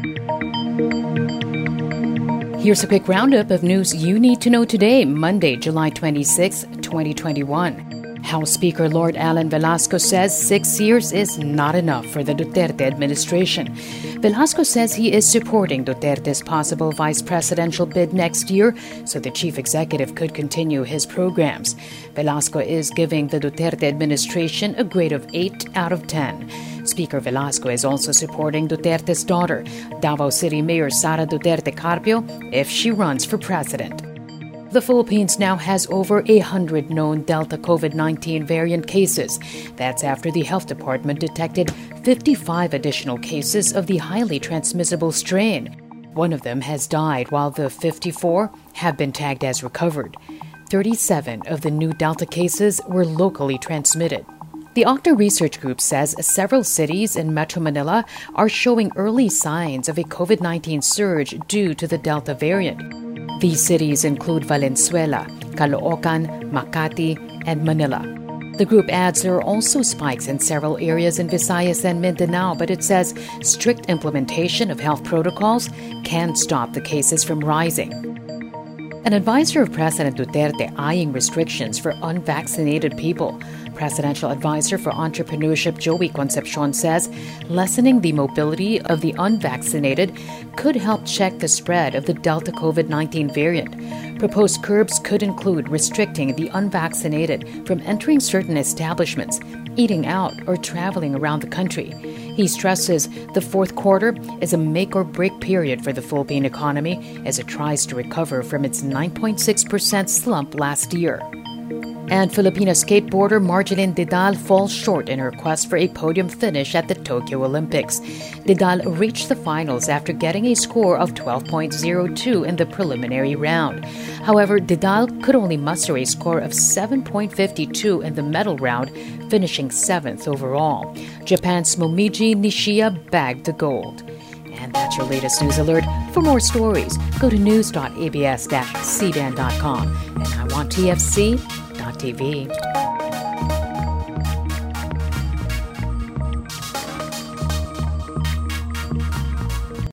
Here's a quick roundup of news you need to know today, Monday, July 26, 2021. House Speaker Lord Alan Velasco says 6 years is not enough for the Duterte administration. Velasco says he is supporting Duterte's possible vice presidential bid next year so the chief executive could continue his programs. Velasco is giving the Duterte administration a grade of 8 out of 10. Speaker Velasco is also supporting Duterte's daughter, Davao City Mayor Sara Duterte Carpio, if she runs for president. The Philippines now has over 100 known Delta COVID-19 variant cases. That's after the health department detected 55 additional cases of the highly transmissible strain. One of them has died, while the 54 have been tagged as recovered. 37 of the new Delta cases were locally transmitted. The Octa Research Group says several cities in Metro Manila are showing early signs of a COVID-19 surge due to the Delta variant. These cities include Valenzuela, Caloocan, Makati, and Manila. The group adds there are also spikes in several areas in Visayas and Mindanao, but it says strict implementation of health protocols can stop the cases from rising. An advisor of President Duterte eyeing restrictions for unvaccinated people. Presidential Advisor for Entrepreneurship Joey Concepcion says lessening the mobility of the unvaccinated could help check the spread of the Delta COVID-19 variant. Proposed curbs could include restricting the unvaccinated from entering certain establishments, eating out, or traveling around the country. He stresses the fourth quarter is a make-or-break period for the Philippine economy as it tries to recover from its 9.6% slump last year. And Filipina skateboarder Marjeline Didal falls short in her quest for a podium finish at the Tokyo Olympics. Didal reached the finals after getting a score of 12.02 in the preliminary round. However, Didal could only muster a score of 7.52 in the medal round, finishing 7th overall. Japan's Momiji Nishida bagged the gold. And that's your latest news alert. For more stories, go to news.abs-cbn.com and iwanttfc.tv.